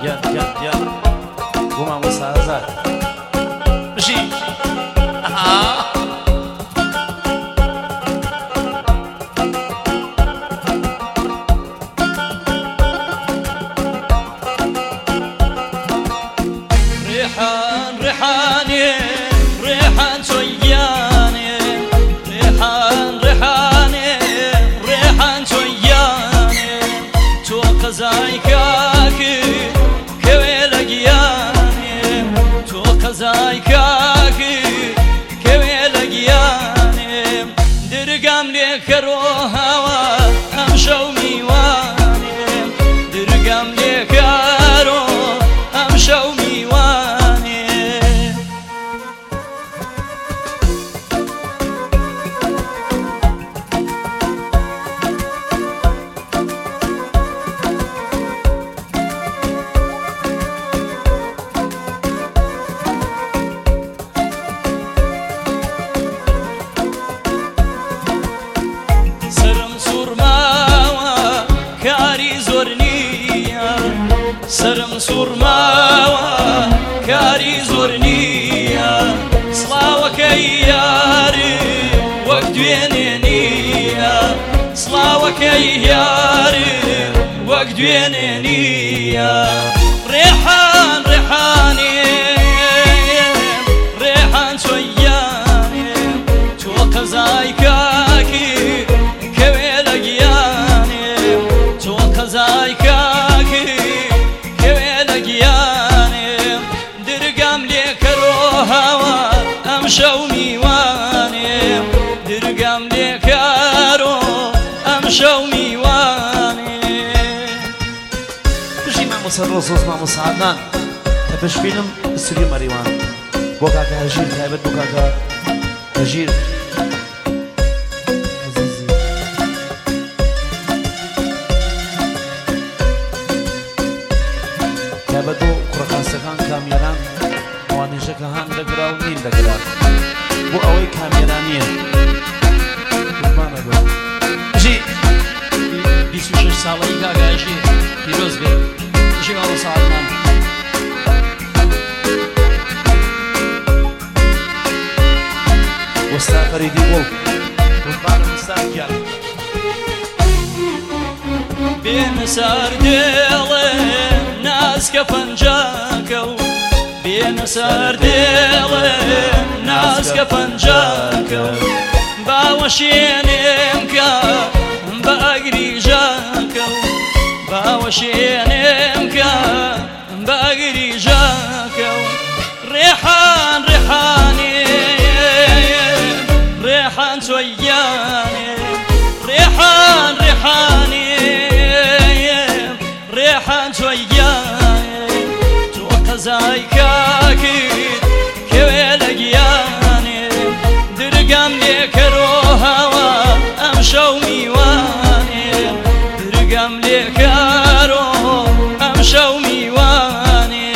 يا بوما مساعدات مشي ريحان ريحاني ريحان شوياني ريحان ريحاني ريحان شوياني تو قزايكاكي كويلقياني تو قزايكاكي كويلقياني درقام ليك روها امشو ميواني درقام ليك روها امشو ميواني سرم سورماوا كاري زورنيا سرم سورماوا كاري زورنيا صلاوك ياري وقدوينينيا صلاوك ياري وقدوينينيا ريحان ريحاني ريحان شوياني توقع زايكاكي كويلقياني توقع زايكاكي كويلقياني درقام ليك روها امشو ميواني درقام ليك روها امشو ميواني بشي مع مسرصوص مع مساعدان تبش فيلم استوديو مريوان بوكاكا هجير خايبت بوكاكا هجير عزيزي خايبتو قرقاسكان كاميران موانيشك هان دقرا ونين دقرا بو اوي كاميرانية قربانا بو جي 26 ساڵەی کاگاژی پیرۆز بێت ژی ماوە ساعتمان وستا فريدي بول قربانا مستاكيا بێنەسار دێڵێ نازکە پەنجاکە و بێنەسار دێڵێ نازکە پەنجاکە و باوەشێنێم کە بە ئەگریژاکە و باوەشێنێم کە بە ئەگریژاکە و ڕێحان ڕێحانێ ڕێحان چۆیانێ ڕێحان ڕێحانێ ڕێحان چۆیانێ تۆ قەزای کاکیت کەوێ لە گیانێ درگام لێکەرۆهاوە ئەم شەو میوانێ درگام لێکەرۆ ئەم شەو میوانێ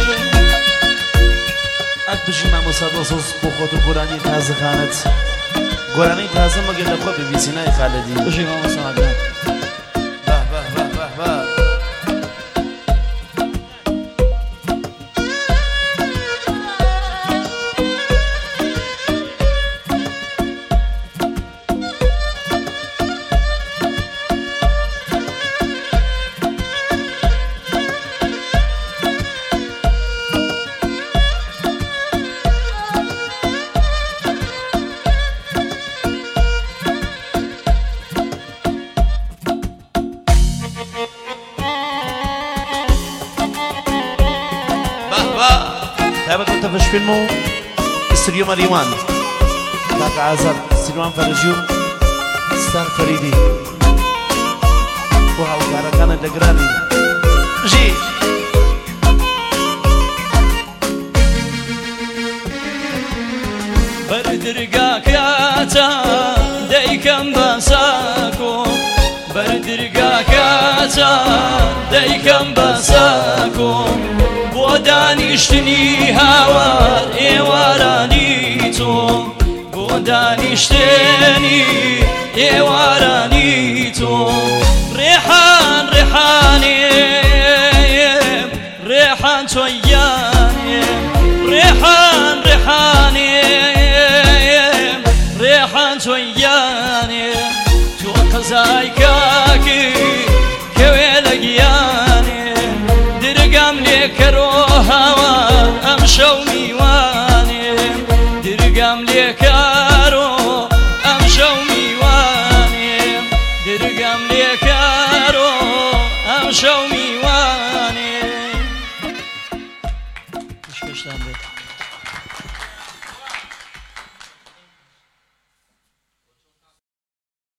ئەت بژی مامۆسادۆسۆس بۆ خۆت و گۆرانی تازەخانت گۆرانەی تازە مەگەر لە خۆ ببیسینای خالەدی بژی مامۆسادان تابعت انت في فيلمو استوديو مريوان كاك عازر سلمان فرجيو ستار فريدي وهاو كاركانا دقراني جي بردرقاك ياتا دايكم باساكو بردرقاك ياتا دايكم باساكو بۆ دانیشتنی هاوار ئێوارانی تۆ بۆ دانیشتنی ئێوارانی تۆ ڕێحان ڕێحانێ هاوار ئەم شەو میوانێ درگام لێکارۆ ئەم شەو میوانێ درگام لێکارۆ ئەم شەو